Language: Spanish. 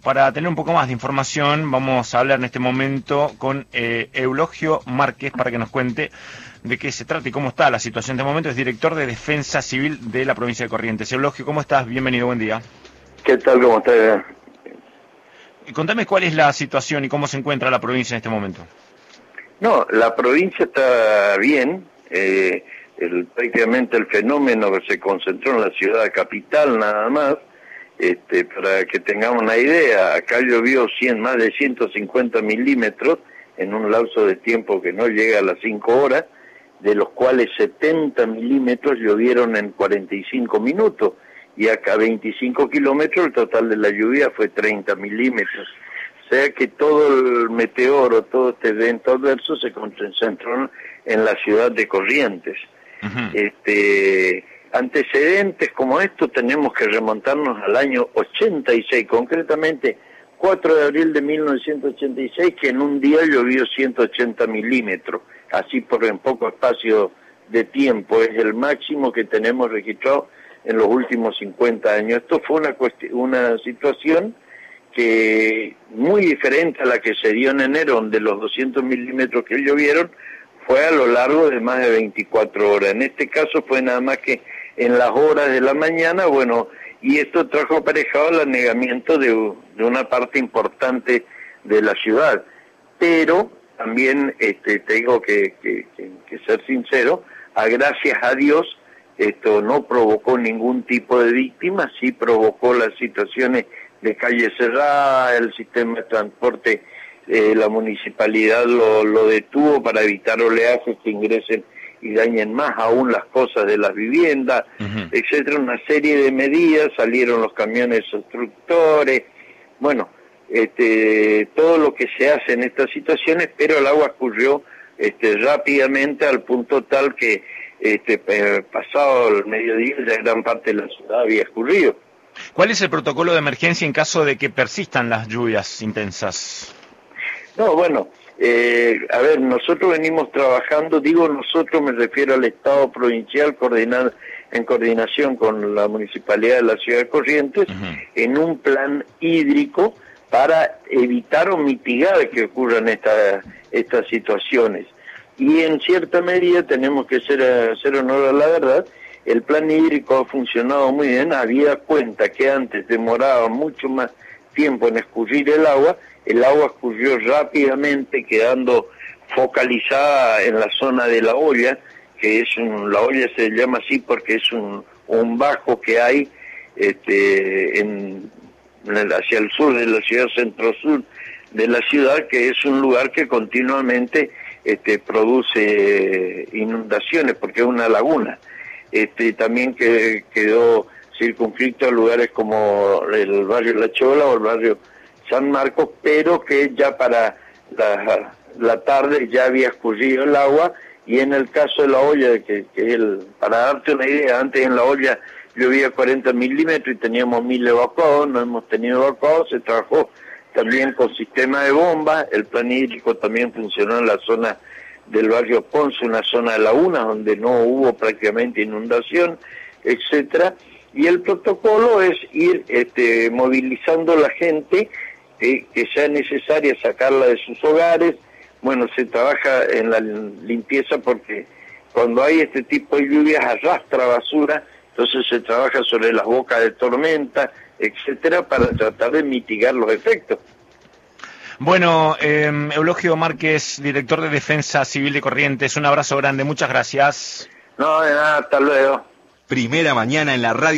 para tener un poco más de información, vamos a hablar en este momento con Eulogio Márquez para que nos cuente de qué se trata y cómo está la situación de momento. Es director de Defensa Civil de la provincia de Corrientes. Eulogio, ¿cómo estás? Bienvenido, buen día. ¿Qué tal? ¿Cómo estás? Contame cuál es la situación y cómo se encuentra la provincia en este momento. No, la provincia está bien. Prácticamente el fenómeno se concentró en la ciudad capital nada más. Para que tengamos una idea, acá llovió más de 150 milímetros en un lapso de tiempo que no llega a las 5 horas, de los cuales 70 milímetros llovieron en 45 minutos, y acá 25 kilómetros el total de la lluvia fue 30 milímetros. O sea que todo el meteoro, todo este evento adverso se concentró en la ciudad de Corrientes. Antecedentes como estos tenemos que remontarnos al año 86, concretamente 4 de abril de 1986, que en un día llovió 180 milímetros, así en poco espacio de tiempo, es el máximo que tenemos registrado en los últimos 50 años. Esto fue una situación que muy diferente a la que se dio en enero, donde los 200 milímetros que llovieron fue a lo largo de más de 24 horas. En este caso fue nada más que en las horas de la mañana, y esto trajo aparejado el anegamiento de una parte importante de la ciudad. Pero también tengo que ser sincero, gracias a Dios, esto no provocó ningún tipo de víctima, sí provocó las situaciones de calle cerrada, el sistema de transporte, la municipalidad lo detuvo para evitar oleajes que ingresen y dañen más aún las cosas de las viviendas, etcétera, una serie de medidas, salieron los camiones obstructores, todo lo que se hace en estas situaciones, pero el agua escurrió rápidamente al punto tal que pasado el mediodía ya gran parte de la ciudad había escurrido. ¿Cuál es el protocolo de emergencia en caso de que persistan las lluvias intensas? No, nosotros venimos trabajando, digo nosotros, me refiero al Estado provincial en coordinación con la Municipalidad de la Ciudad de Corrientes, en un plan hídrico para evitar o mitigar que ocurran estas situaciones. Y en cierta medida tenemos que hacer honor a la verdad, el plan hídrico ha funcionado muy bien, había cuenta que antes demoraba mucho más tiempo en escurrir el agua escurrió rápidamente, quedando focalizada en la zona de la olla, que la olla se llama así porque es un bajo que hay hacia el sur de la ciudad, centro-sur de la ciudad, que es un lugar que continuamente produce inundaciones porque es una laguna. También quedó circunscrito a lugares como el barrio La Chola o el barrio San Marcos, pero que ya para la tarde ya había escurrido el agua, y en el caso de la olla, para darte una idea, antes en la olla llovía 40 milímetros y teníamos 1000 evacuados, no hemos tenido evacuados, se trabajó también con sistema de bomba, el plan hídrico también funcionó en la zona del barrio Ponce, una zona de lagunas donde no hubo prácticamente inundación, etcétera, y el protocolo es ir movilizando a la gente que sea necesaria sacarla de sus hogares. Se trabaja en la limpieza porque cuando hay este tipo de lluvias arrastra basura, entonces se trabaja sobre las bocas de tormenta, etcétera, para tratar de mitigar los efectos. Eulogio Márquez, director de Defensa Civil de Corrientes, un abrazo grande, muchas gracias. No, de nada, hasta luego. Primera mañana en la radio.